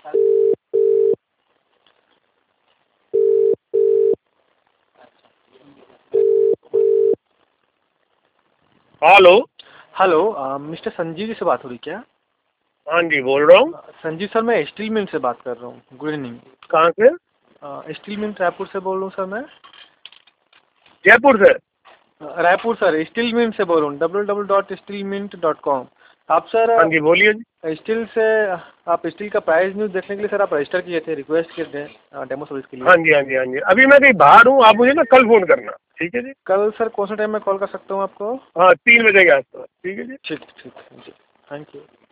Hello. Hello, mister Sanjeev ji से बात हो रही क्या? हाँ जी, बोल रहा हूँ। संजीव सर, मैं स्टील मिल से बात कर रहा हूँ। Good evening. कहाँ से? स्टील मिल रायपुर से बोल रहा हूँ सर मैं। जयपुर से? रायपुर सर, स्टील मिल से बोल रहा हूँ, www.steelmint.com। आप सर हाँ जी, बोलिए जी। स्टील से, आप स्टील का प्राइस न्यूज देखने के लिए सर आप रजिस्टर किए थे, रिक्वेस्ट किए थे डेमो सर्विस के लिए। हाँ जी, हाँ जी, हाँ जी। अभी मैं कहीं बाहर हूँ, आप मुझे ना कल फ़ोन करना, ठीक है जी? कल सर कौन सा टाइम में कॉल कर सकता हूँ आपको? हाँ, 3 बजे के आसपास, ठीक है जी? ठीक ठीक जी, थैंक यू।